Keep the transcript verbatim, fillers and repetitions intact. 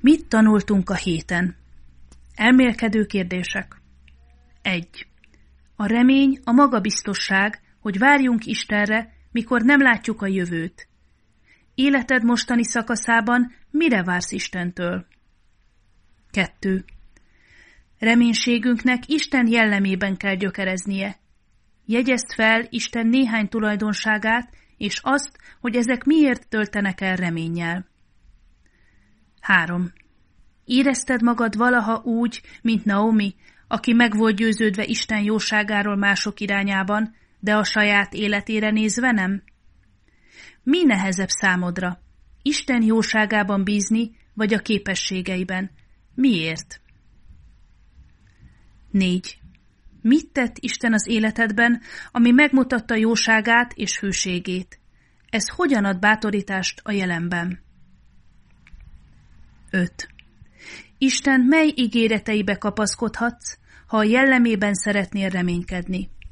Mit tanultunk a héten? Elmélkedő kérdések. egy. A remény a magabiztosság, hogy várjunk Istenre, mikor nem látjuk a jövőt. Életed mostani szakaszában mire vársz Istentől? kettő. Reménységünknek Isten jellemében kell gyökereznie. Jegyezd fel Isten néhány tulajdonságát, és azt, hogy ezek miért töltenek el reménnyel. három. Érezted magad valaha úgy, mint Naomi, aki meg volt győződve Isten jóságáról mások irányában, de a saját életére nézve nem? Mi nehezebb számodra? Isten jóságában bízni, vagy a képességeiben? Miért? négy. Mit tett Isten az életedben, ami megmutatta jóságát és hűségét? Ez hogyan ad bátorítást a jelenben? öt. Isten mely ígéreteibe kapaszkodhatsz, ha a jellemében szeretnél reménykedni?